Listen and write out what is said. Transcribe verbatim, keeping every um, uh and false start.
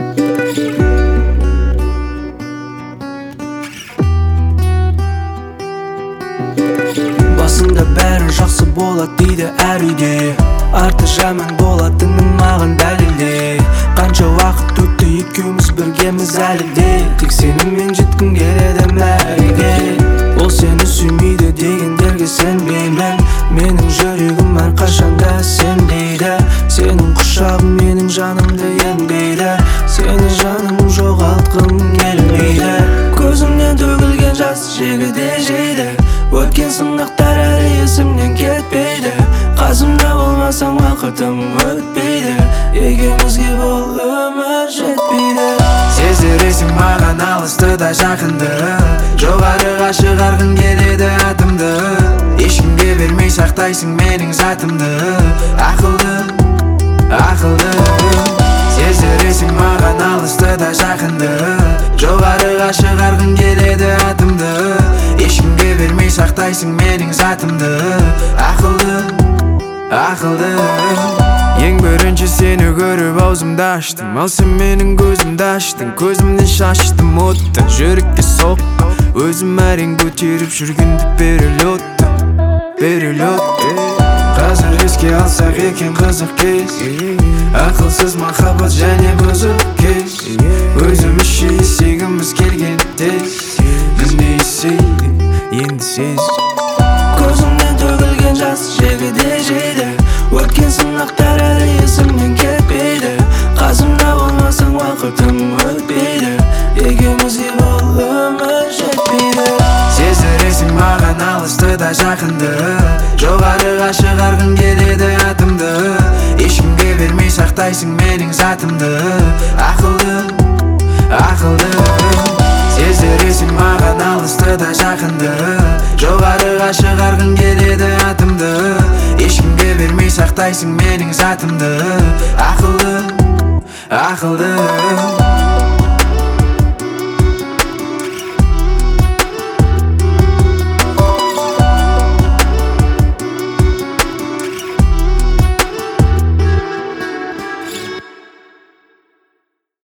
Басында бәрі жақсы болады дейді әр үйде, арты жаман болатынын маған дәлелде. Қанша уақыт өтті екеуміз біргеміз әлі де, тек сенімен жеткім келеді мәреге. Ол сені сүймейді дегендерге сенбеймін, менің жүрегім әрқашанда сенбейді. Сенің құшағың менің жанымды емдейді, сені жаным жоғалтқым келмейді. Көзімнен төгілген жас жегіде жейді, өткен сынақтар әлі есімнен кетпейді. Қасымда болмасаң уақытым өтпейді, екеумізге бұл өмір жетпейді. Сездіресің маған алысты да жақынды, жоғарыға шығарғың келеді атымды. Ешкімге бермей сақтайсың менің затымды, ақылды, ақылды. Сездіресің маған алысты да жақынды, жоғарыға шығарғың келеді атымды. Ешкімге бермей сақтайсың менің затымды, ақылды, ақылды. Ең бірінші сені көріп аузымды аштым, ал сен менің көзімді аштың. Көзімнен шаштым отты, жүрекке соқты, өзім әрең көтеріп жүргенді берілетті, берілетті. Қазір еске алсақ екен қызық кез, ақылсыз махаббат және бұзық кез. Өзімізше есегіміз келген тез, міне есейді енді сез. Көзімнен төгілген жас жегіде жейді, өткен сынақтар әлі есімнен кетпейді. Қасымда болмасаң уақытым өтпейді, екеумізге бұл өмір жетпейді. Сездіресің маған алысты да жақынды, жоғарыға шығарғың келеді атымды. Ешкімге бермей сақтайсың менің затымды, ақылды, ақылды. Сездіресің маған алысты да жақынды, жоғарыға шығарғың келеді атымды. Ешкімге бермей сақтайсың менің затымды, ақылды, ақылды.